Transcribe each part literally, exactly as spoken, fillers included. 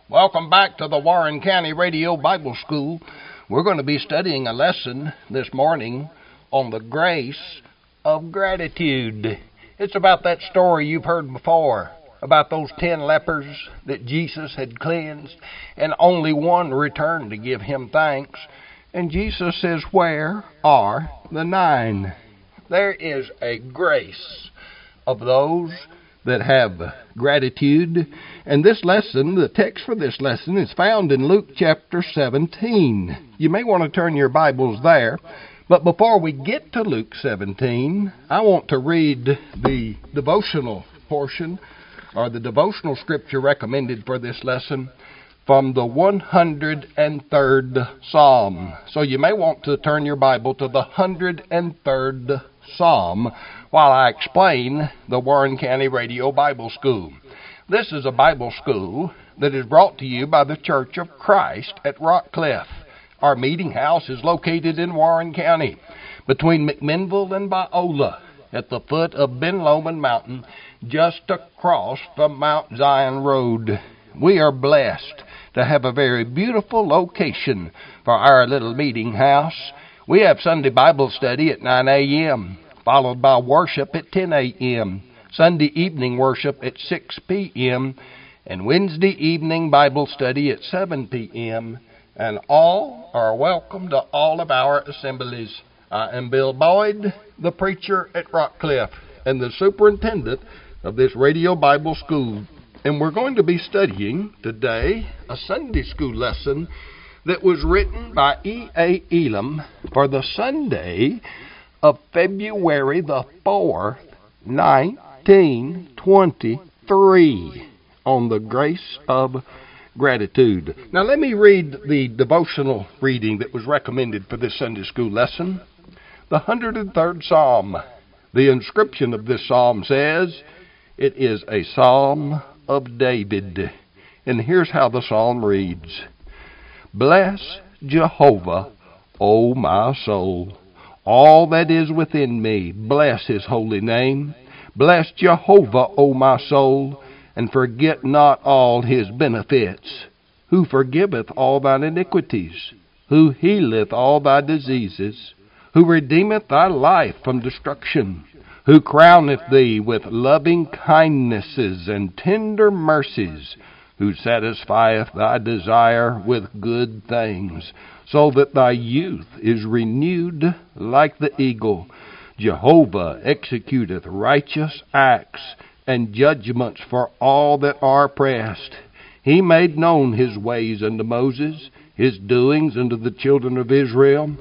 Welcome back to the Warren County Radio Bible School. We're going to be studying a lesson this morning on the grace of gratitude. It's about that story you've heard before, about those ten lepers that Jesus had cleansed, and only one returned to give him thanks. And Jesus says, where are the nine? There is a grace of those that have gratitude. And this lesson, the text for this lesson, is found in Luke chapter seventeen. You may want to turn your Bibles there. But before we get to Luke seventeen, I want to read the devotional portion, or the devotional scripture recommended for this lesson, from the one hundred third Psalm. So you may want to turn your Bible to the one hundred third Psalm while I explain the Warren County Radio Bible School. This is a Bible school that is brought to you by the Church of Christ at Rockcliffe. Our meeting house is located in Warren County, between McMinnville and Biola, at the foot of Ben Lomond Mountain, just across from Mount Zion Road. We are blessed to have a very beautiful location for our little meeting house. We have Sunday Bible study at nine a.m., followed by worship at ten a.m., Sunday evening worship at six p.m., and Wednesday evening Bible study at seven p.m., and all are welcome to all of our assemblies. I am Bill Boyd, the preacher at Rockcliffe, and the superintendent of this Radio Bible School. And we're going to be studying today a Sunday school lesson that was written by E A. Elam for the Sunday of February the fourth, nineteen twenty-three, on the grace of gratitude. Now let me read the devotional reading that was recommended for this Sunday school lesson. The one hundred third Psalm. The inscription of this psalm says, it is a psalm of David. And here's how the psalm reads. Bless Jehovah, O my soul. All that is within me, bless his holy name. Bless Jehovah, O my soul, and forget not all his benefits. Who forgiveth all thine iniquities, who healeth all thy diseases, who redeemeth thy life from destruction, who crowneth thee with loving kindnesses and tender mercies, who satisfieth thy desire with good things, so that thy youth is renewed like the eagle. Jehovah executeth righteous acts and judgments for all that are oppressed. He made known his ways unto Moses, his doings unto the children of Israel.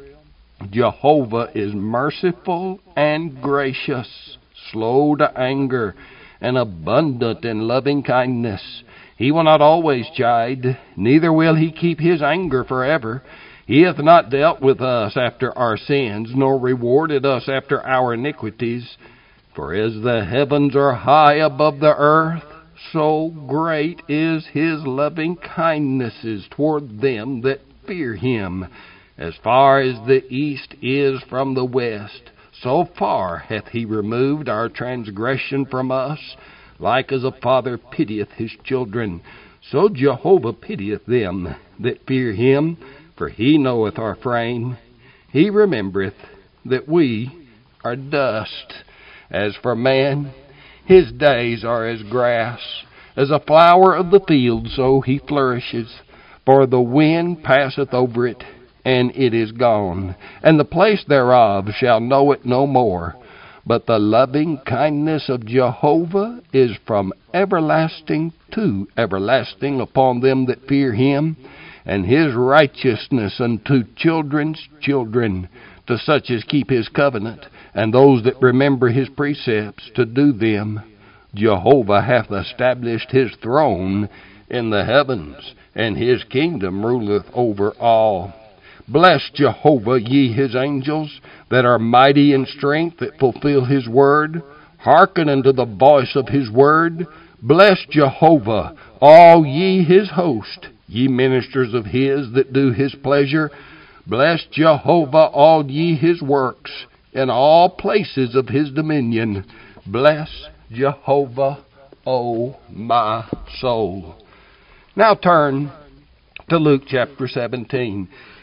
Jehovah is merciful and gracious, slow to anger, and abundant in loving kindness. He will not always chide, neither will he keep his anger forever. He hath not dealt with us after our sins, nor rewarded us after our iniquities. For as the heavens are high above the earth, so great is his loving kindnesses toward them that fear him. As far as the east is from the west, so far hath he removed our transgression from us. Like as a father pitieth his children, so Jehovah pitieth them that fear him, for he knoweth our frame. He remembereth that we are dust. As for man, his days are as grass, as a flower of the field, so he flourishes. For the wind passeth over it, and it is gone, and the place thereof shall know it no more. But the loving kindness of Jehovah is from everlasting to everlasting upon them that fear him, and his righteousness unto children's children, to such as keep his covenant, and those that remember his precepts to do them. Jehovah hath established his throne in the heavens, and his kingdom ruleth over all. Bless Jehovah, ye his angels, that are mighty in strength, that fulfill his word. Hearken unto the voice of his word. Bless Jehovah, all ye his host, ye ministers of his that do his pleasure. Bless Jehovah, all ye his works, in all places of his dominion. Bless Jehovah, O my soul. Now turn to Luke chapter seventeen.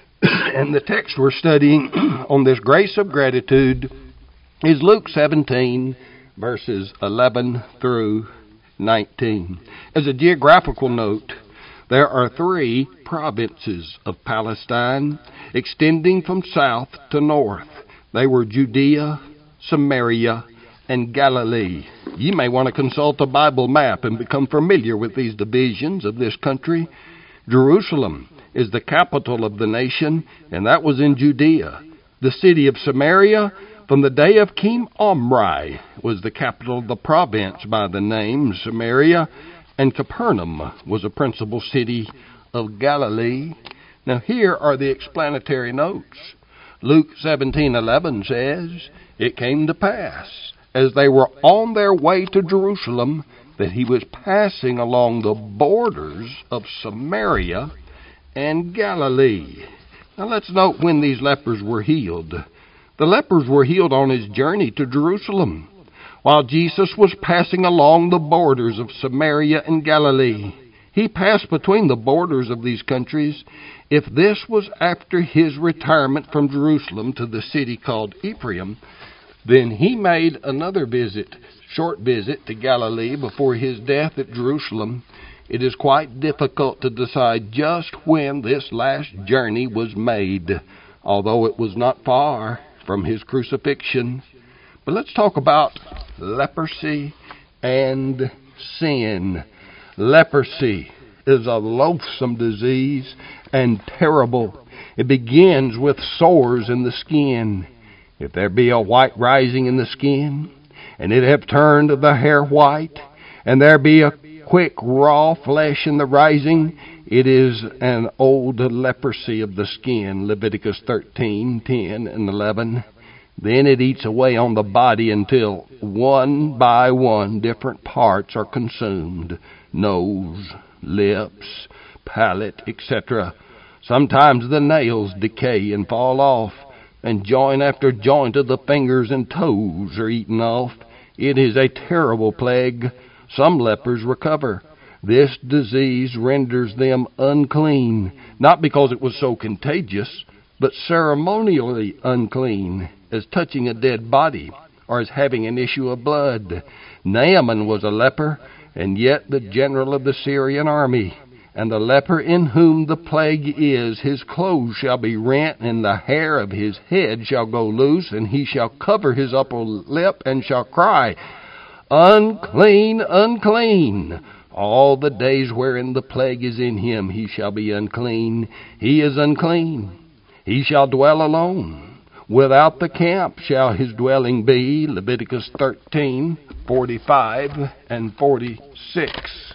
And the text we're studying on this grace of gratitude is Luke seventeen, verses eleven through nineteen. As a geographical note, there are three provinces of Palestine extending from south to north. They were Judea, Samaria, and Galilee. You may want to consult a Bible map and become familiar with these divisions of this country. Jerusalem is the capital of the nation, and that was in Judea. The city of Samaria, from the day of King Omri, was the capital of the province by the name Samaria, and Capernaum was a principal city of Galilee. Now here are the explanatory notes. Luke seventeen eleven says, "It came to pass, as they were on their way to Jerusalem, that he was passing along the borders of Samaria and Galilee." Now let's note when these lepers were healed. The lepers were healed on his journey to Jerusalem, while Jesus was passing along the borders of Samaria and Galilee. He passed between the borders of these countries. If this was after his retirement from Jerusalem to the city called Ephraim, then he made another visit, short visit to Galilee before his death at Jerusalem. It is quite difficult to decide just when this last journey was made, although it was not far from his crucifixion. But let's talk about leprosy and sin. Leprosy is a loathsome disease and terrible. It begins with sores in the skin. If there be a white rising in the skin, and it have turned the hair white, and there be a quick raw flesh in the rising, it is an old leprosy of the skin, Leviticus thirteen, ten, and eleven. Then it eats away on the body until one by one different parts are consumed. Nose, lips, palate, et cetera. Sometimes the nails decay and fall off, and joint after joint of the fingers and toes are eaten off. It is a terrible plague. Some lepers recover. This disease renders them unclean, not because it was so contagious, but ceremonially unclean, as touching a dead body, or as having an issue of blood. Naaman was a leper, and yet the general of the Syrian army. And the leper in whom the plague is, his clothes shall be rent, and the hair of his head shall go loose, and he shall cover his upper lip, and shall cry, "Unclean, unclean! All the days wherein the plague is in him, he shall be unclean. He is unclean. He shall dwell alone. Without the camp shall his dwelling be." Leviticus thirteen, forty-five and forty-six.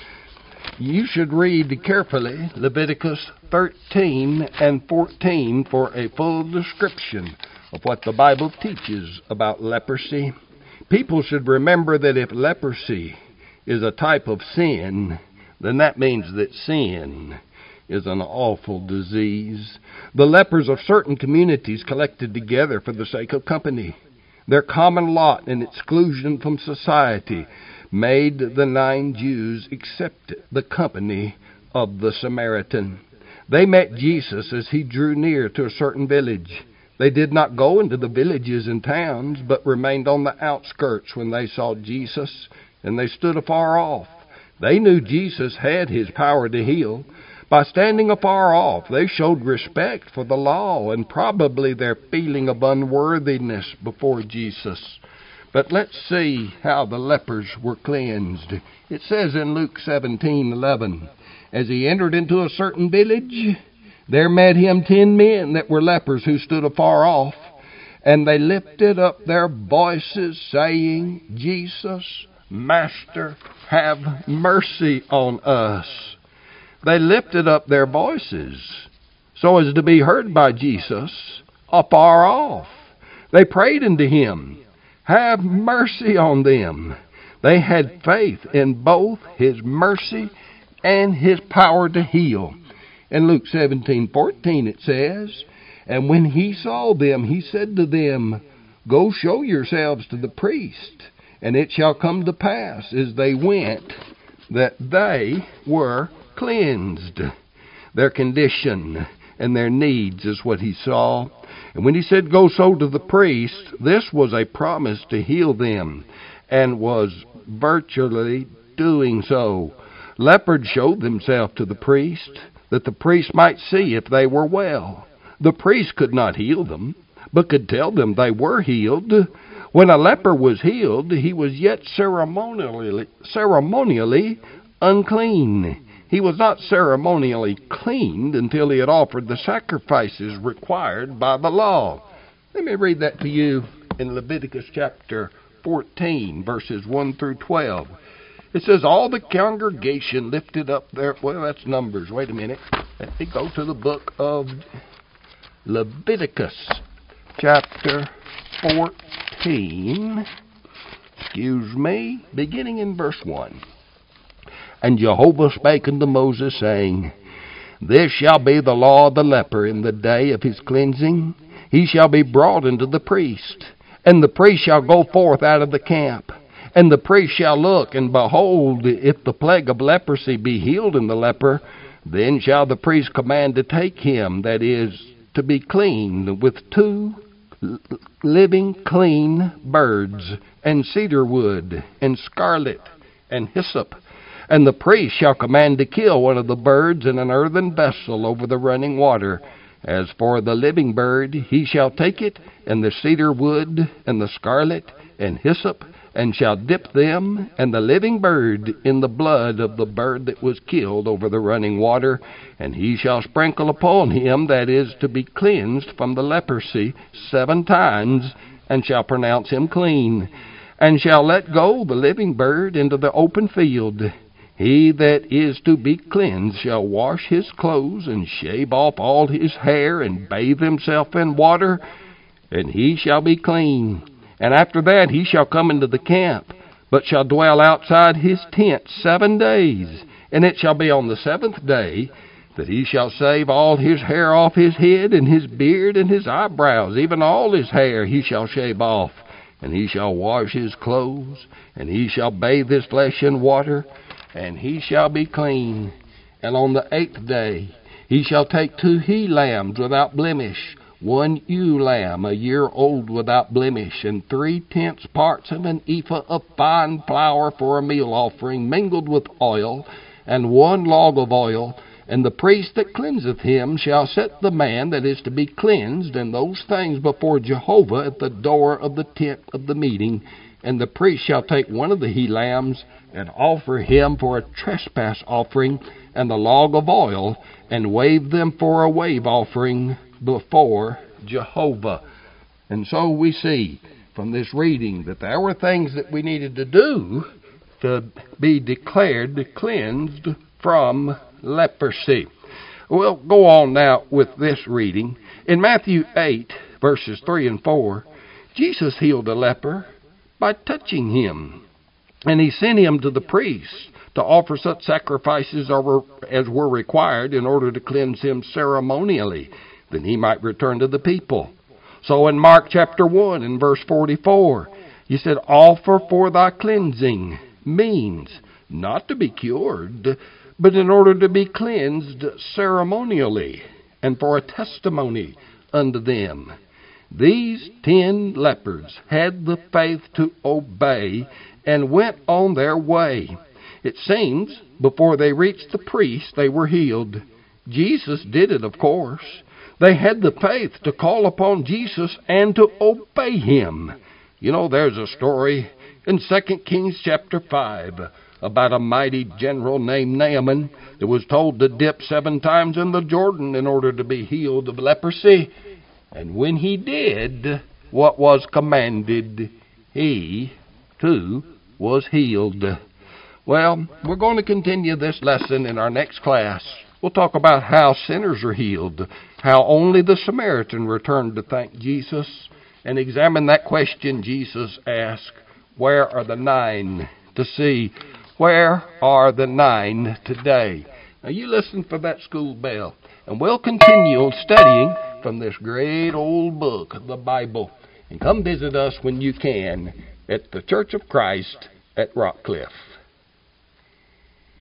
You should read carefully Leviticus thirteen and fourteen for a full description of what the Bible teaches about leprosy. People should remember that if leprosy is a type of sin, then that means that sin is an awful disease. The lepers of certain communities collected together for the sake of company. Their common lot and exclusion from society made the nine Jews accept the company of the Samaritan. They met Jesus as he drew near to a certain village. They did not go into the villages and towns, but remained on the outskirts when they saw Jesus, and they stood afar off. They knew Jesus had his power to heal. By standing afar off, they showed respect for the law and probably their feeling of unworthiness before Jesus. But let's see how the lepers were cleansed. It says in Luke seventeen eleven, "As he entered into a certain village, there met him ten men that were lepers who stood afar off. And they lifted up their voices, saying, 'Jesus, Master, have mercy on us.'" They lifted up their voices so as to be heard by Jesus afar off. They prayed unto him, "Have mercy on them." They had faith in both his mercy and his power to heal. In Luke seventeen fourteen it says, "And when he saw them, he said to them, Go show yourselves to the priest. And it shall come to pass, as they went, that they were cleansed. Their condition and their needs is what he saw. And when he said, go so to the priest, this was a promise to heal them, and was virtually doing so. Lepers showed themselves to the priest, that the priest might see if they were well. The priest could not heal them, but could tell them they were healed. When a leper was healed, he was yet ceremonially, ceremonially unclean. He was not ceremonially cleaned until he had offered the sacrifices required by the law. Let me read that to you in Leviticus chapter fourteen, verses one through twelve. It says, all the congregation lifted up their... Well, that's Numbers. Wait a minute. Let me go to the book of Leviticus chapter fourteen. Excuse me. Beginning in verse one. And Jehovah spake unto Moses, saying, this shall be the law of the leper in the day of his cleansing. He shall be brought unto the priest, and the priest shall go forth out of the camp. And the priest shall look, and behold, if the plague of leprosy be healed in the leper, then shall the priest command to take him, that is, to be cleaned, with two living clean birds, and cedar wood, and scarlet, and hyssop. And the priest shall command to kill one of the birds in an earthen vessel over the running water. As for the living bird, he shall take it, and the cedar wood, and the scarlet, and hyssop, and shall dip them and the living bird in the blood of the bird that was killed over the running water, and he shall sprinkle upon him that is to be cleansed from the leprosy seven times, and shall pronounce him clean, and shall let go the living bird into the open field. He that is to be cleansed shall wash his clothes, and shave off all his hair, and bathe himself in water, and he shall be clean. And after that he shall come into the camp, but shall dwell outside his tent seven days. And it shall be on the seventh day that he shall shave all his hair off his head, and his beard, and his eyebrows, even all his hair he shall shave off. And he shall wash his clothes, and he shall bathe his flesh in water, and he shall be clean. And on the eighth day he shall take two he-lambs without blemish, one ewe lamb a year old without blemish, and three-tenths parts of an ephah of fine flour for a meal offering, mingled with oil, and one log of oil. And the priest that cleanseth him shall set the man that is to be cleansed and those things before Jehovah at the door of the tent of the meeting. And the priest shall take one of the he-lambs, and offer him for a trespass offering, and the log of oil, and wave them for a wave offering before Jehovah. And so we see from this reading that there were things that we needed to do to be declared cleansed from leprosy. We'll go on now with this reading. In Matthew eight, verses three and four, Jesus healed a leper by touching him, and he sent him to the priests to offer such sacrifices as were required in order to cleanse him ceremonially, then he might return to the people. So in Mark chapter one and verse forty-four, he said, offer for thy cleansing means not to be cured, but in order to be cleansed ceremonially, and for a testimony unto them. These ten lepers had the faith to obey and went on their way. It seems before they reached the priest they were healed. Jesus did it, of course. They had the faith to call upon Jesus and to obey him. You know, there's a story in Second Kings chapter five about a mighty general named Naaman that was told to dip seven times in the Jordan in order to be healed of leprosy. And when he did what was commanded, he, too, was healed. Well, we're going to continue this lesson in our next class. We'll talk about how sinners are healed, how only the Samaritan returned to thank Jesus, and examine that question Jesus asked, where are the nine? To see, where are the nine today? Now you listen for that school bell, and we'll continue studying from this great old book, the Bible. And come visit us when you can at the Church of Christ at Rockcliffe.